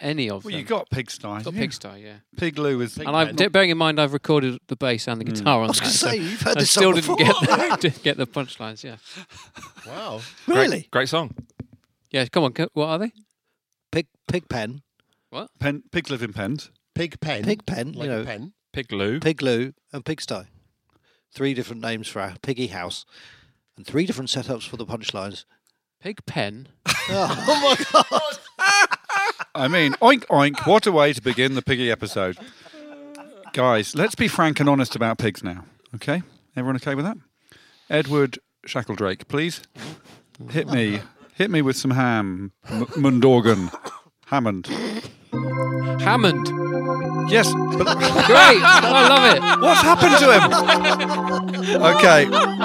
any of Well, them. you got Pigsty. Got didn't you? Pigsty, yeah. Pigloo is. And bearing in mind, I've recorded the bass and the guitar on I was that. going to so say, you've heard I this still song didn't before. didn't get the punchlines. Yeah. Wow. Really? Great song. Yeah. Come on. What are they? Pig pen. Pigs live in pens. Pig pen. Pig pen, Like you know. a pen. Pigloo. Pigloo and Pigsty. 3 different names for our piggy house. And 3 different setups for the punchlines. Pig pen. Oh my God. I mean, oink oink, what a way to begin the piggy episode. Guys, let's be frank and honest about pigs now, okay? Everyone okay with that? Edward Shackledrake, please. Hit me with some ham. Mundorgan. Hammond. Hammond. Yes, but Great. I love it. what's happened to him? Okay.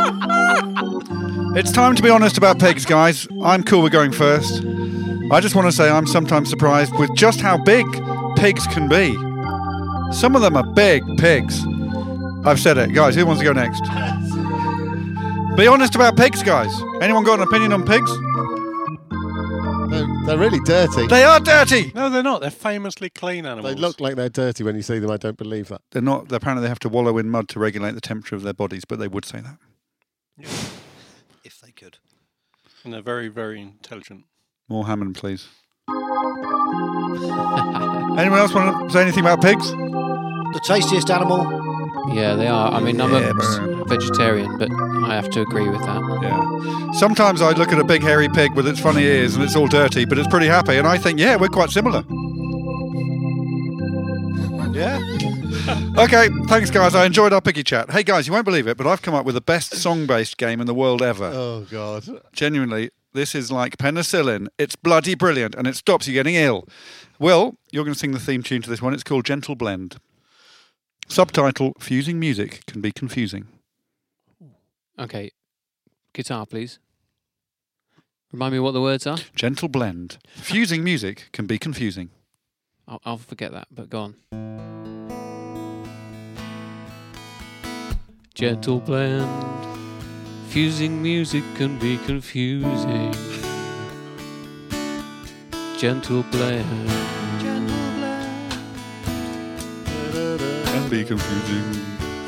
It's time to be honest about pigs, guys. I'm cool with going first. I just want to say I'm sometimes surprised with just how big pigs can be. Some of them are big pigs. I've said it. Guys, who wants to go next? Be honest about pigs, guys. Anyone got an opinion on pigs? They're really dirty. They are dirty. No, they're not. They're famously clean animals. They look like they're dirty when you see them. I don't believe that. They're not. Apparently they have to wallow in mud to regulate the temperature of their bodies, but they would say that. If they could. And they're very, very intelligent. More Hammond, please. Anyone else want to say anything about pigs? The tastiest animal. Yeah, they are. I mean, I'm Yeah, a vegetarian, but I have to agree with that. Yeah. Sometimes I look at a big hairy pig with its funny ears and it's all dirty, but it's pretty happy, and I think, yeah, we're quite similar. Yeah. Okay, thanks, guys. I enjoyed our piggy chat. Hey, guys, you won't believe it, but I've come up with the best song-based game in the world ever. Oh, God. Genuinely, this is like penicillin. It's bloody brilliant, and it stops you getting ill. Will, you're going to sing the theme tune to this one. It's called Gentle Blend. Subtitle, Fusing music can be confusing. Okay. Guitar, please. Remind me what the words are. Gentle Blend. Fusing music can be confusing. I'll forget that, but go on. Gentle blend. Fusing music can be confusing. Gentle blend. Can be confusing.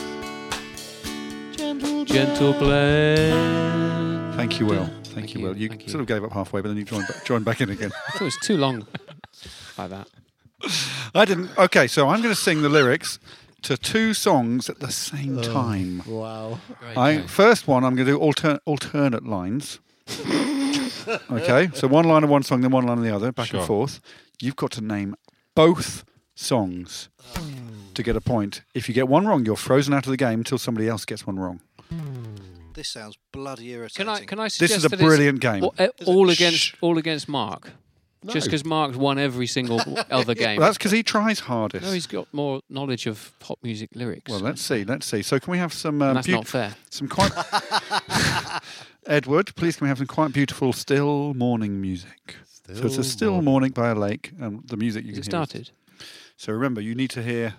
Gentle blend. Thank you, Will. Thank you, Will. You thank you. sort of gave up halfway, but then you joined back in again. I thought it was too long like that. I didn't. Okay, so I'm going to sing the lyrics to 2 songs at the same time. Wow. First one, I'm going to do alternate lines. Okay, so one line of one song, then one line of the other, back and forth. You've got to name both songs to get a point. If you get one wrong, you're frozen out of the game until somebody else gets one wrong. This sounds bloody irritating. Can I suggest This is a that brilliant game. all against Mark? No. Just because Mark's won every single other game. Well, that's because he tries hardest. No, he's got more knowledge of pop music lyrics. Well, let's see. So can we have some... that's not fair. Some quite... Edward, please can we have some quite beautiful still morning music? So it's a still morning by a lake, and the music you can hear. Started. So remember, you need to hear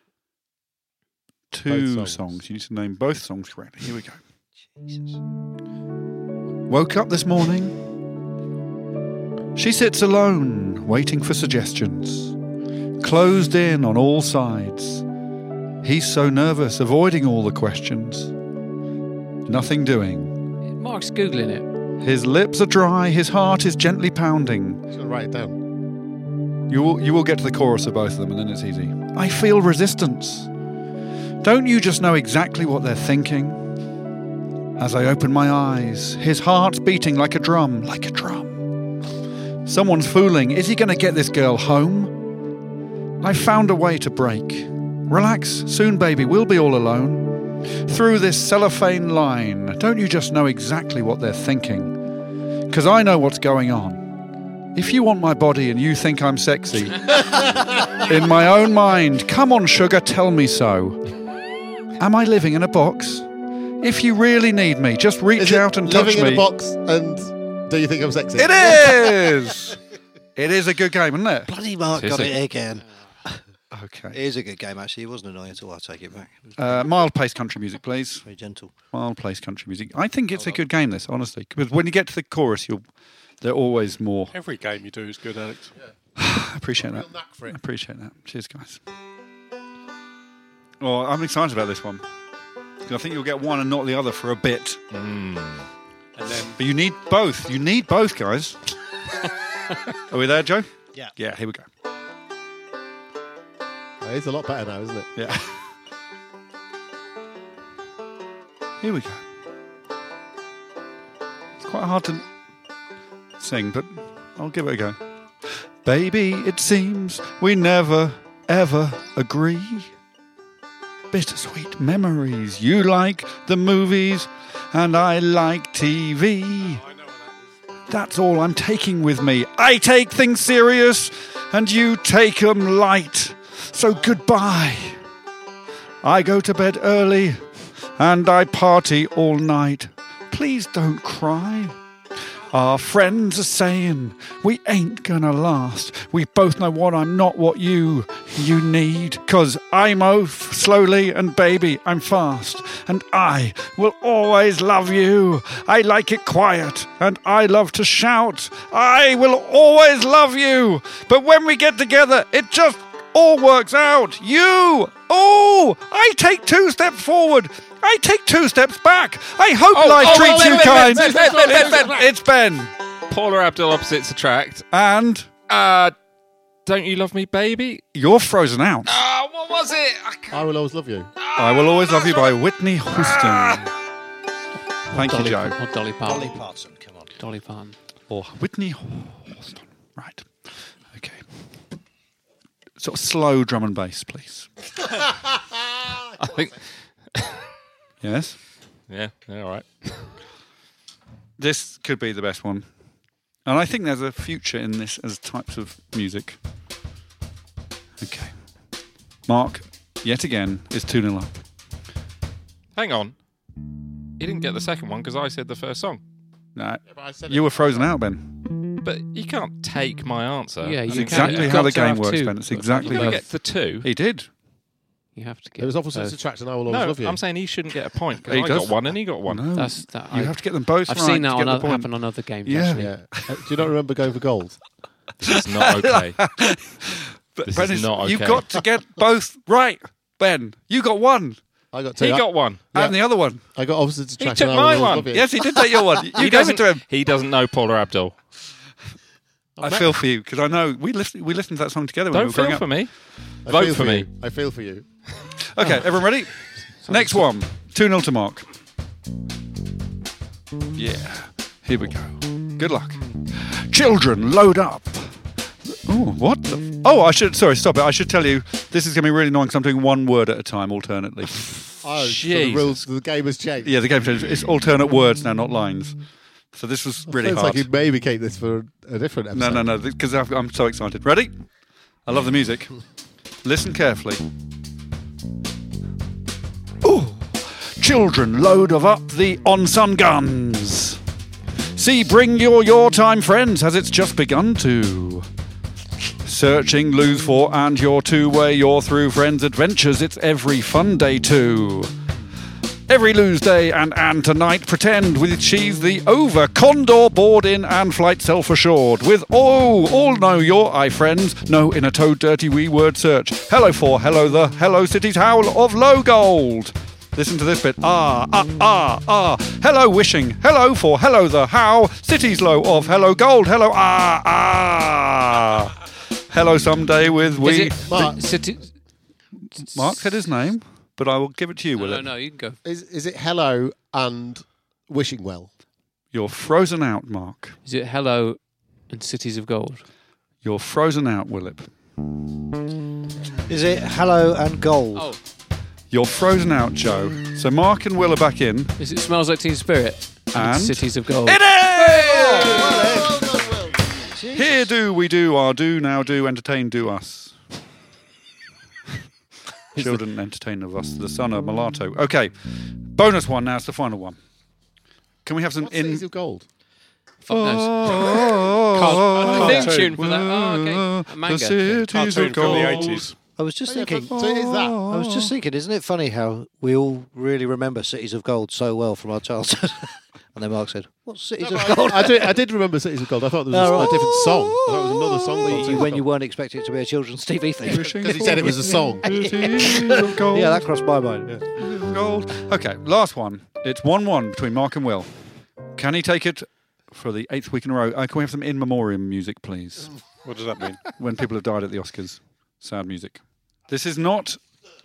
2 songs. You need to name both songs correctly. Here we go. Jesus. Woke up this morning. She sits alone, waiting for suggestions. Closed in on all sides. He's so nervous, avoiding all the questions. Nothing doing. Mark's Googling it. His lips are dry, his heart is gently pounding. Just gonna write it down. You will get to the chorus of both of them, and then it's easy. I feel resistance. Don't you just know exactly what they're thinking? As I open my eyes, his heart's beating like a drum, Someone's fooling. Is he going to get this girl home? I found a way to break. Relax, soon, baby, we'll be all alone. Through this cellophane line, don't you just know exactly what they're thinking? 'Cause I know what's going on. If you want my body and you think I'm sexy, in my own mind, come on, sugar, tell me so. Am I living in a box? If you really need me, just reach out and touch me. Living in a box and do you think I'm sexy? It is! It is a good game, isn't it? Bloody Mark got it again. Okay. It is a good game, actually. It wasn't annoying at all. I'll take it back. Mild pace country music, please. Very gentle. Mild pace country music. I think it's a good game, this, honestly. Because when you get to the chorus, they're always more. Every game you do is good, Alex. I appreciate that. I appreciate that. Cheers, guys. Well, I'm excited about this one. 'Cause I think you'll get one and not the other for a bit. And then But you need both. You need both, guys. Are we there, Joe? Yeah. Yeah, here we go. It's a lot better now, isn't it? Yeah. Here we go. It's quite hard to sing, but I'll give it a go. Baby, it seems we never, ever agree. Bittersweet memories. You like the movies, and I like TV. That's all I'm taking with me. I take things serious, and you take 'em light. So goodbye. I go to bed early, and I party all night. Please don't cry. Our friends are saying we ain't gonna last. We both know what I'm not, what you need. 'Cause I move slowly and baby, I'm fast. And I will always love you. I like it quiet and I love to shout. I will always love you. But when we get together, it just all works out. You, oh, I take 2 steps forward. I take 2 steps back. I hope life treats you kind. It's Ben. Paula Abdul opposites attract. And Don't You Love Me, Baby? you're frozen out. Oh, what was it? I Will Always Love You. I Will Always Love You by Whitney Houston. Thank you, Joe. Or Dolly Parton. Dolly Parton, come on. Dolly Parton. Or Whitney Houston. Right. Okay. Sort of slow drum and bass, please. I think. Yes? Yeah, all right. This could be the best one. And I think there's a future in this as types of music. Okay. Mark, yet again, is 2-0 up. Hang on. You didn't get the second one because I said the first song. No, you were frozen out, Ben. But you can't take my answer. Yeah, That's you exactly you've how got the to game have works, two. Ben. It's exactly You how don't get the 2. he did. You have to get. It was opposites both. attract and I Will Always No, Love You. I'm saying he shouldn't get a point because He I does. got one and he got one. No, That's that. you have to get them both I've right seen to that get the on point. happen on other games. Yeah. Actually. Yeah. Do you not remember going for gold? This is not okay. But This Ben, is not you've okay. got to get both right, Ben. You got one, I got 2. He got one. Yeah. and the other one. I got opposites attract took and I Will my Always one. Love You. Yes, he did take your one. You He gave it to him. He doesn't know Paula Abdul. I feel for you because I know we listened to that song together. When Don't we were growing feel up. for me. I Vote feel for me. you. I feel for you. Okay, everyone ready? Next one. 2-0 to Mark. Yeah, here we go. Good luck. Children, load up. Oh, what? I should. Sorry, stop it. I should tell you. This is going to be really annoying because I'm doing one word at a time alternately. Oh, so the Jesus. rules, the game has changed. Yeah, the game changed. It's alternate words now, not lines. So this was really Sounds hard. like you'd maybe keep this for a different episode. No, because I'm so excited. Ready? I love the music. Listen carefully. Ooh. Children, load of up the on-sun guns. See, bring your time, friends, as it's just begun to. Searching, lose for, and your two-way, you're through friends' adventures. It's every fun day too. Every lose day and tonight pretend with she's the over condor board in and flight self-assured with all know your eye friends no in a toad dirty wee word search hello for hello the hello city's howl of low gold. Listen to this bit. Hello wishing hello for hello the how city's low of hello gold hello hello someday with we. Is it Mark. City? Mark said his name, but I will give it to you, will No, it? no, you can go. Is it hello and wishing well? You're frozen out, Mark. Is it Hello and Cities of Gold? You're frozen out, Willip. Is it Hello and Gold? Oh, You're frozen out, Joe. So Mark and Will are back in. is it Smells Like Teen Spirit And? Cities of Gold? It is! Here do we do our do now do entertain do us. Children entertain of us, the son of Mulatto. Okay, bonus one now. It's the final one. Can we have some What's Cities of Gold? Fuck knows. Oh, Theme tune for that. Oh, okay. A manga. the cities Cartoon of from the gold. 80s. I was just thinking. So it is that. I was just thinking, isn't it funny how we all really remember Cities of Gold so well from our childhood? And then Mark said, "What's Cities No, of but Gold?" I did remember Cities of Gold. I thought there was a different song. I thought it was another song. called Cities of when Gold. you weren't expecting it to be a children's TV thing. Because he said it was a song. Gold. Yeah, that crossed my mind. Yeah. Gold. Okay, last one. It's 1-1 between Mark and Will. Can he take it for the 8th week in a row? Can we have some in memoriam music, please? What does that mean? When people have died at the Oscars. Sad music. This is not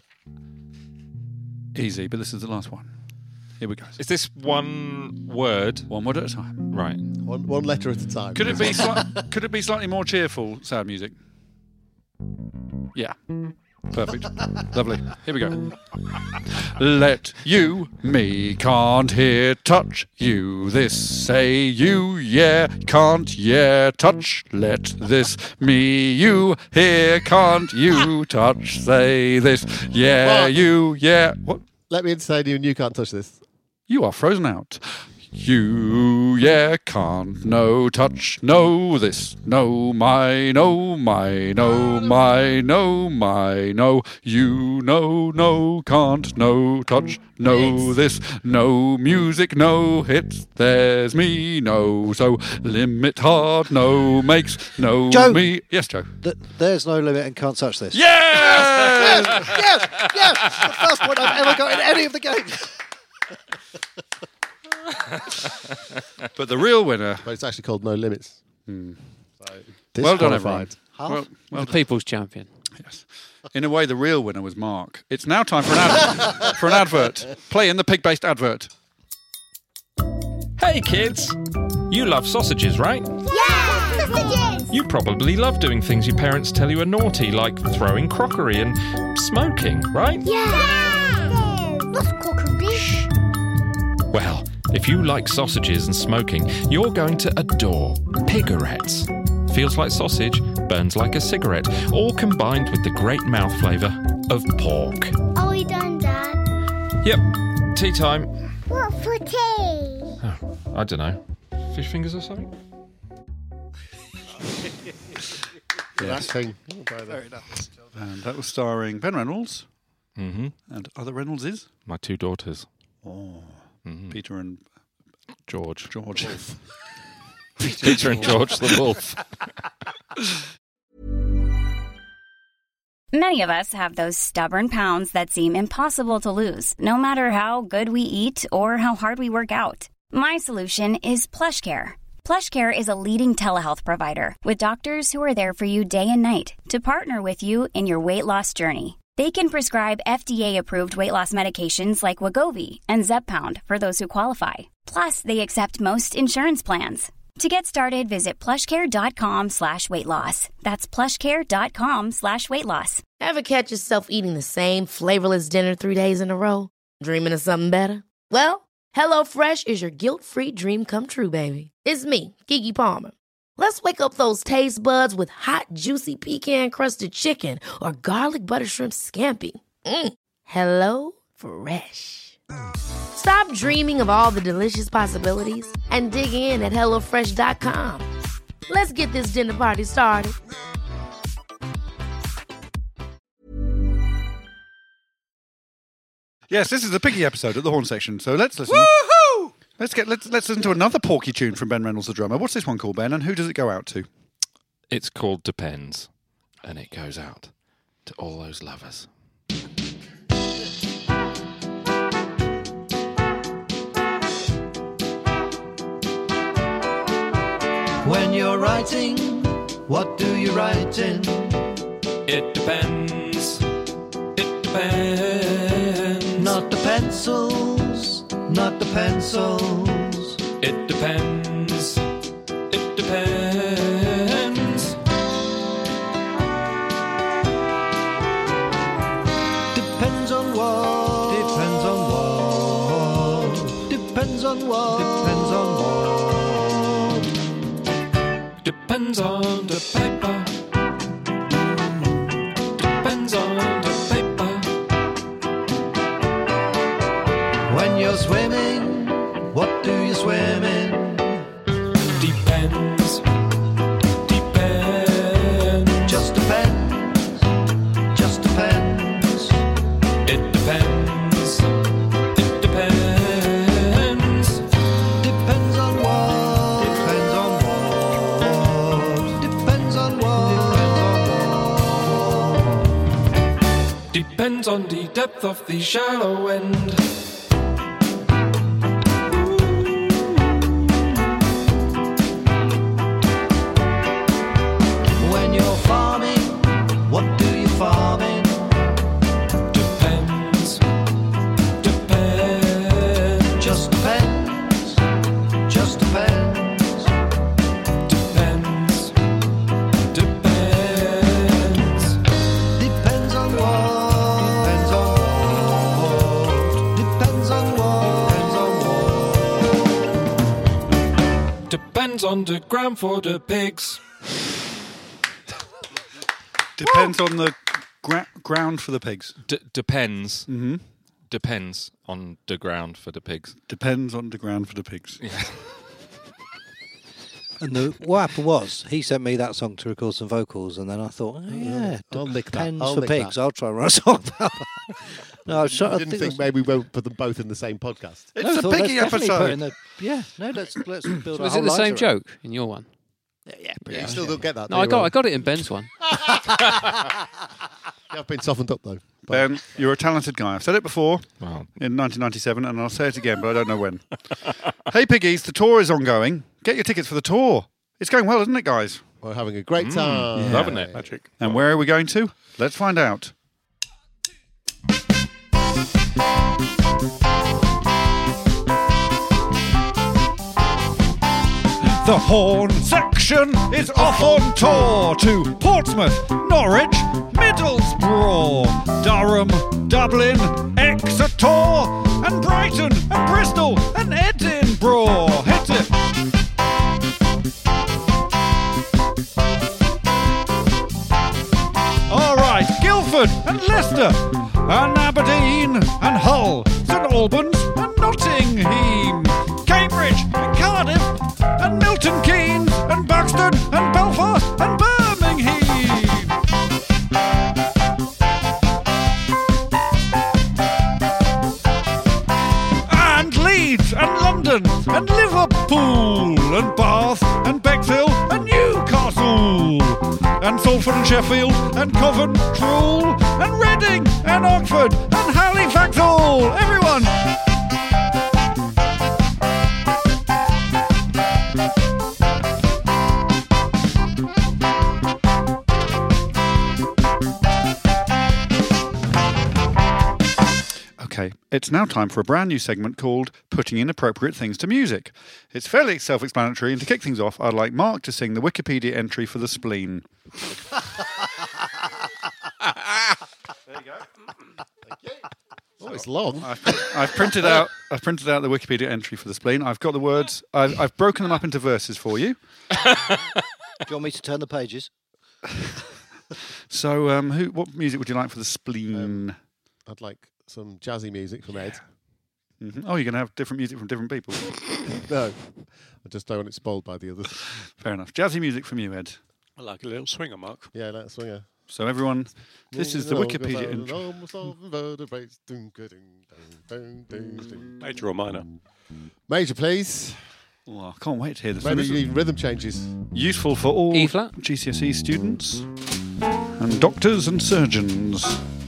easy, but this is the last one. Here we go. Is this one word? One word at a time. Right. One letter at a time. Could it be slightly more cheerful, sad music? Yeah. Perfect. Lovely. Here we go. Let you, me, can't hear, touch you, this, say you, yeah, can't, yeah, touch, let this, me, you, here, can't you, touch, say this, yeah, What? you, yeah. What? Let me entertain you and you can't touch this. You are frozen out. You, yeah, can't, no, touch, no, this, no, my, no, my, no, my, no, my, no, you, no, can't, no, touch, no, this, no, music, no, hits, there's me, no, so, limit hard, no, makes, no, Joe. me. Yes, Joe. There's no limit and can't touch this. Yes! Yes! The first point I've ever got in any of the games. But the real winner. But it's actually called No Limits. Well done, everyone. Disqualified. Well The done. people's champion. Yes. In a way, the real winner was Mark. It's now time for an advert. Play in the pig-based advert. Hey kids! You love sausages, right? Yeah! Sausages! You probably love doing things your parents tell you are naughty, like throwing crockery and smoking, right? Yeah! What's crockery? Well, if you like sausages and smoking, you're going to adore Pigarettes. Feels like sausage, burns like a cigarette, all combined with the great mouth flavour of pork. Are we done, Dad? Yep, tea time. What for tea? Oh, I don't know. Fish fingers or something? That thing. And that was starring Ben Reynolds Mm-hmm. and other Reynoldses. My two daughters. Oh, Mhm. Peter and George. Peter and George the Wolf. Many of us have those stubborn pounds that seem impossible to lose, no matter how good we eat or how hard we work out. My solution is PlushCare. PlushCare is a leading telehealth provider with doctors who are there for you day and night to partner with you in your weight loss journey. They can prescribe FDA-approved weight loss medications like Wegovy and Zepbound for those who qualify. Plus, they accept most insurance plans. To get started, visit plushcare.com/weightloss. That's plushcare.com/weightloss. Ever catch yourself eating the same flavorless dinner 3 days in a row? Dreaming of something better? Well, HelloFresh is your guilt-free dream come true, baby. It's me, Keke Palmer. Let's wake up those taste buds with hot, juicy pecan-crusted chicken or garlic butter shrimp scampi. Hello Fresh. Stop dreaming of all the delicious possibilities and dig in at HelloFresh.com. Let's get this dinner party started. Yes, this is the Piggy episode at the horn section. So let's listen. Woohoo! Let's listen to another Porky tune from Ben Reynolds, the drummer. What's this one called, Ben? And who does it go out to? It's called Depends, and it goes out to all those lovers. When you're writing, what do you write in? It depends. It depends. Not the pencils, not the pencils. It depends. It depends. Depends on what? Depends on what? Depends on what? Depends on what? Depends on the paper. Depends on the paper. When you're swimming, what do you swim in? Depends. Depends. Just depends. Just depends. It depends. It depends. depends on the depth of the shallow end. When you're farming, what do you farm in? Depends. Just depends. Just depends. Depends on what? Depends on what? Depends on the ground for the pigs. Depends on the ground for the pigs. Depends. Mm-hmm. Depends on the ground for the pigs. Depends on the ground for the pigs. Yeah. And what happened was, he sent me that song to record some vocals, and then I thought, I'll nick that. depends I'll for nick pigs. that. I'll try and write a song about that. No, I didn't think maybe we won't put them both in the same podcast. It's a piggy episode. Let's build So a is whole it the line same to joke in your one? Yeah, You still don't get that. No, do I you, got it in Ben's one. I've been softened up though. Ben, you're a talented guy. I've said it before Wow. in 1997, and I'll say it again, but I don't know when. Hey, piggies, the tour is ongoing. Get your tickets for the tour. It's going well, isn't it, guys? We're having a great time. Loving it. Magic. And where are we going to? Let's find out. The Horn section is off on tour to Portsmouth, Norwich, Middlesbrough, Durham, Dublin, Exeter, and Brighton, and Bristol, and Edinburgh. Hit it. All right, Guildford and Leicester and Aberdeen and Hull, St Albans and Nottingham, Cambridge and Cardiff and Milton Keynes and Buxton and Belfast and Birmingham. And Leeds and London and Liverpool and Bath and Bexhill and Newcastle and Salford and Sheffield and Coventry and Reading and Oxford and Halifax Hall. Everyone. Okay, it's now time for a brand new segment called Putting Inappropriate Things to Music. It's fairly self-explanatory, and to kick things off, I'd like Mark to sing the Wikipedia entry for the spleen. There you go. Thank you. Oh, it's long. I've printed out the Wikipedia entry for the spleen. I've got the words. I've broken them up into verses for you. Do you want me to turn the pages? So, what music would you like for the spleen? I'd like some jazzy music from Ed. Mm-hmm. Oh, you're going to have different music from different people? No, I just don't want it spoiled by the others. Fair enough. Jazzy music from you, Ed. I like a little swinger, Mark. Yeah, like a swinger. So everyone, this is the Wikipedia entry. Major or minor? Major, please. Oh, I can't wait to hear this. Maybe you need rhythm changes. Useful for all E flat. GCSE students and doctors and surgeons.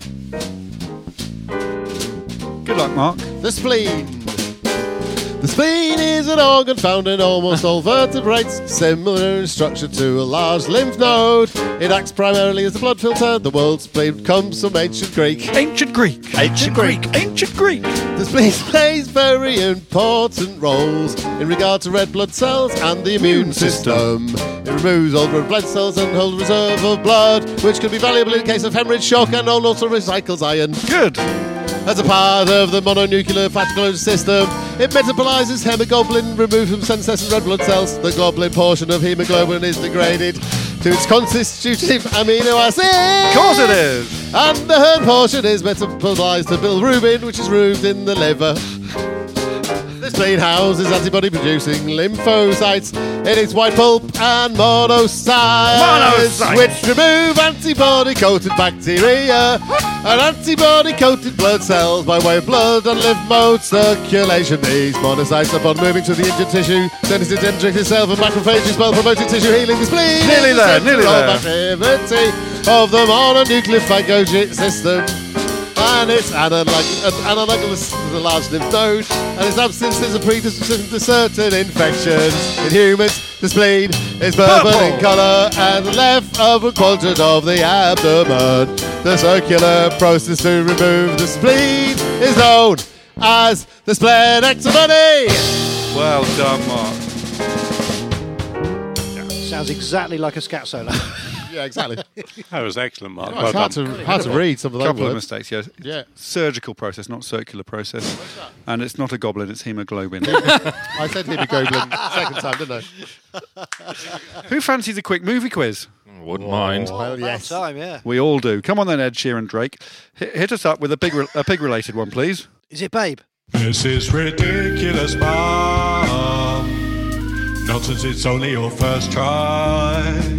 Good luck, Mark. The spleen. The spleen is an organ found in almost all vertebrates, similar in structure to a large lymph node. It acts primarily as a blood filter. The word spleen comes from ancient Greek. Ancient Greek. Ancient Greek. Ancient Greek. The spleen plays very important roles in regard to red blood cells and the immune system. It removes old red blood cells and holds a reserve of blood, which can be valuable in case of hemorrhage, shock, and also recycles iron. Good. As a part of the mononuclear fat system, it metabolizes hemoglobin removed from senescent red blood cells. The globulin portion of hemoglobin is degraded to its constitutive amino acid. Of course it is. And the herd portion is metabolized to bilirubin, which is removed in the liver. The spleen houses antibody-producing lymphocytes in its white pulp and monocytes, which remove antibody-coated bacteria and antibody-coated blood cells by way of blood and lymph node circulation. These monocytes, upon moving to the injured tissue, then it's dendritic itself and macrophages, while promoting tissue healing. The spleen Nearly there, nearly there. activity of the mononuclear phagocytic system. and its analogous to the large lymph node, and its absence is a predisposition to certain infections. In humans, the spleen is purple in colour and the left upper quadrant of the abdomen. The circular process to remove the spleen is known as the splenectomy. Well done, Mark. Sounds exactly like a scat solo. Yeah, exactly. That was excellent, Mark. Oh, it's hard to read some of those Couple of words. mistakes, yes. Yeah. Surgical process, not circular process. And it's not a goblin, it's hemoglobin. I said hemoglobin second time, didn't I? Who fancies a quick movie quiz? Wouldn't mind. Well, yes. Time, yeah. We all do. Come on then, Ed Sheeran Drake. Hit us up with a pig-related one, please. Is it Babe? This is ridiculous, Mum. Nonsense, it's only your first try.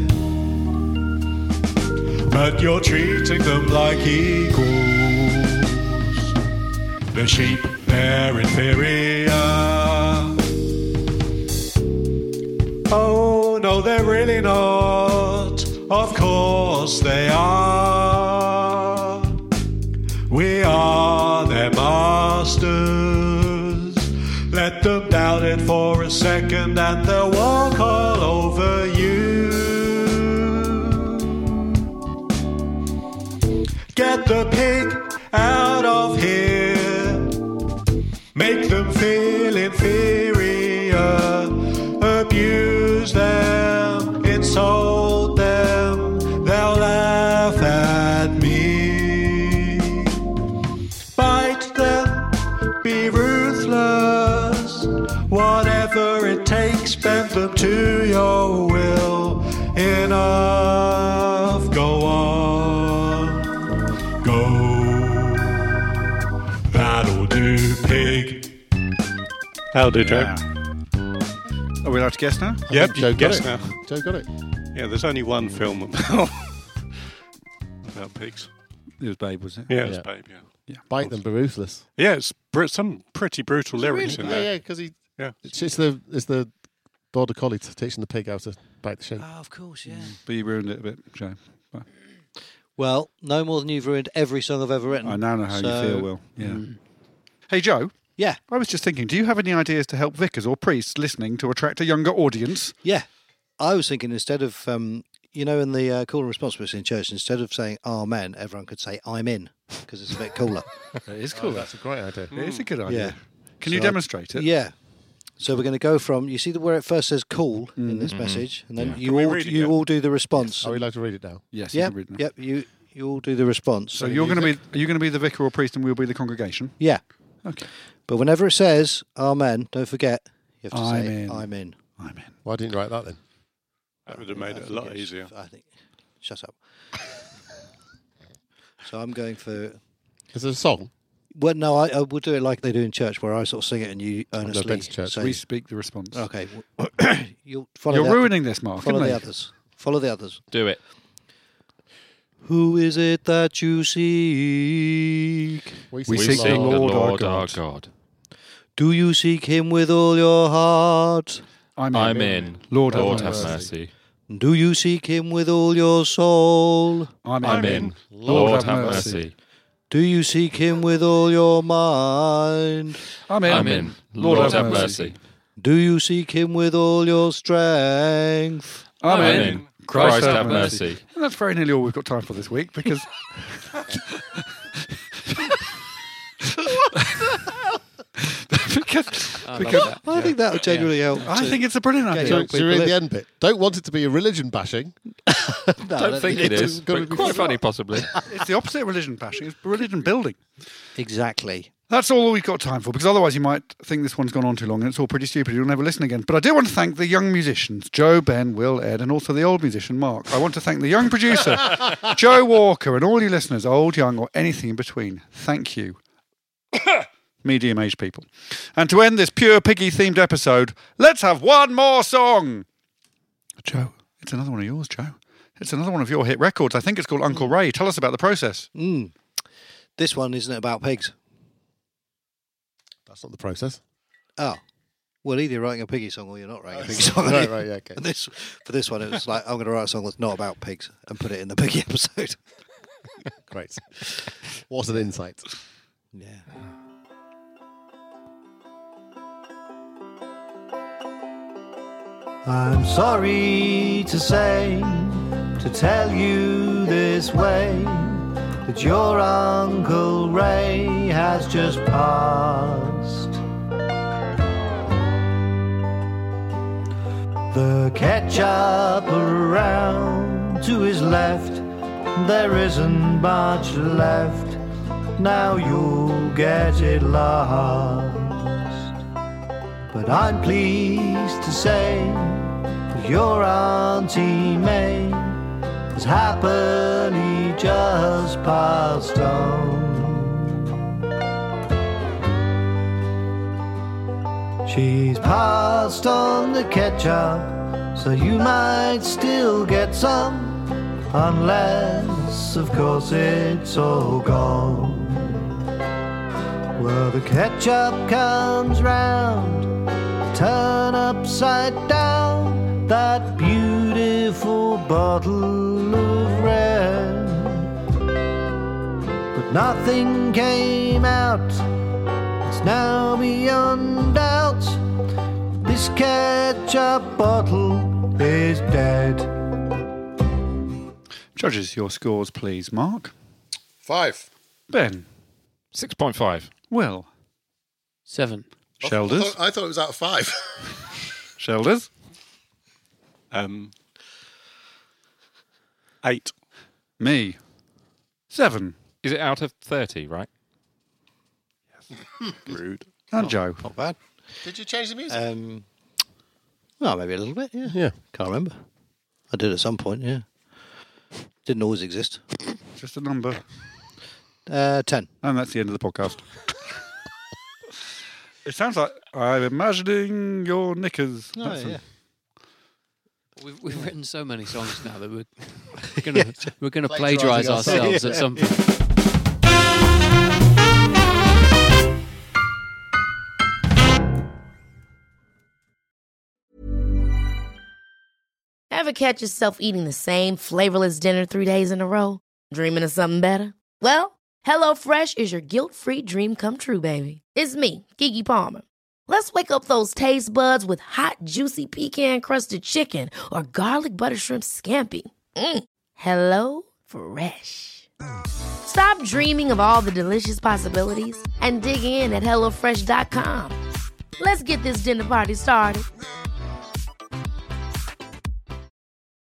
But you're treating them like equals. The sheep, they're inferior. Oh, no, they're really not. Of course they are. We are their masters. Let them doubt it for a second and they'll walk all over you. Get the pig out of here. Make them feel inferior. Abuse them, insult them. They'll laugh at me. Bite them, be ruthless. Whatever it takes, bend them to your will. Enough, go on. Go. That'll do, pig. That'll do, Joe. Are we allowed to guess now? Yep, you Joe can got guess it. now. Joe got it. Yeah, there's only one film about pigs. It was Babe, was it? Yeah, it's Yeah. Babe, yeah. Bite them, be ruthless. Yeah, it's some pretty brutal lyrics in there. Yeah, because Yeah. it's the border collie teaching the pig how to bite the sheep. Oh, of course, yeah. But you ruined it a bit, Joe. But Well, no more than you've ruined every song I've ever written. I now know how you So- feel, Will. Yeah. Hey, Joe. Yeah. I was just thinking, do you have any ideas to help vicars or priests listening to attract a younger audience? Yeah. I was thinking instead of, you know, in the call and response books in church, instead of saying Amen, everyone could say I'm in, because it's a bit cooler. It is cool. That's a great idea. It is a good idea. Yeah. Can you So demonstrate it? Yeah. So we're going to go from, you see where it first says call in this message, and then Can we read it, yeah? all do the response. Are we allowed to read it now? Yes, you Yep, can read it now. yep, you all do the response. So you're going to be, are you going to be the vicar or priest and we'll be the congregation? Yeah. Okay. But whenever it says Amen, don't forget, you have to I'm say in. I'm in. I'm in. Why didn't you write that then? That would have made it a lot easier. I think. Shut up. So I'm going for. Is it a song? Well, no, I will do it like they do in church, where I sort of sing it and you earnestly been to church. say. We speak the response. Okay. You'll follow You're the ruining this, Mark. Follow isn't the it? others. Follow the others. Do it. Who is it that you seek? We We seek seek the Lord our our God. God. Do you seek him with all your heart? I'm in. Lord, Lord have have mercy. mercy. Do you seek him with all your soul? I'm in. Lord have mercy. Do you seek him with all your mind? I'm I'm in. Lord have mercy. Do you seek him with all your strength? I'm I'm in. in. Christ have mercy. And that's very nearly all we've got time for this week because because I think that would genuinely help. I think it's a brilliant idea. young So you read people the in. end bit. Don't want it to be a religion bashing. Don't think it is. gotta But be quite funny, possibly. It's the opposite of religion bashing. It's religion building. Exactly. That's all we've got time for, because otherwise you might think this one's gone on too long and it's all pretty stupid. You'll never listen again. But I do want to thank the young musicians, Joe, Ben, Will, Ed, and also the old musician, Mark. I want to thank the young producer, Joe Walker, and all you listeners, old, young, or anything in between. Thank you. Medium-aged people. And to end this pure piggy-themed episode, let's have one more song. Joe, it's another one of yours, Joe. It's another one of your hit records. I think it's called Uncle Ray. Tell us about the process. This one isn't about pigs. That's not the process. Oh. Well, either you're writing a piggy song or you're not writing a piggy song. Right, yeah, okay. And for this one, it was like, I'm going to write a song that's not about pigs and put it in the piggy episode. Great. What an insight. Yeah. I'm sorry to say, to tell you this way, that your Uncle Ray has just passed. The ketchup around to his left, there isn't much left, now you'll get it lost. But I'm pleased to say that your Auntie May has happily just passed on. She's passed on the ketchup, so you might still get some, unless, of course, it's all gone. Well, the ketchup comes round, turn upside down that beautiful bottle of red. But nothing came out, it's now beyond doubt, this ketchup bottle is dead. Judges, your scores, please. Mark? 5. Ben? 6.5. Will? 7. Shelders? I thought it was out of 5. Shelders? 8. Me? 7. Is it out of 30, right? Rude. And Joe? Not bad. Did you change the music? Well, maybe a little bit, yeah. Yeah. Can't remember. I did at some point, yeah. Didn't always exist. Just a number. 10. And that's the end of the podcast. It sounds like I'm imagining your knickers. Oh, That's yeah. We've written so many songs now that we're gonna plagiarise ourselves at some point. Ever catch yourself eating the same flavorless dinner 3 days in a row? Dreaming of something better? Well, HelloFresh is your guilt-free dream come true, baby. It's me, Keke Palmer. Let's wake up those taste buds with hot, juicy pecan-crusted chicken or garlic butter shrimp scampi. Hello Fresh. Stop dreaming of all the delicious possibilities and dig in at HelloFresh.com. Let's get this dinner party started.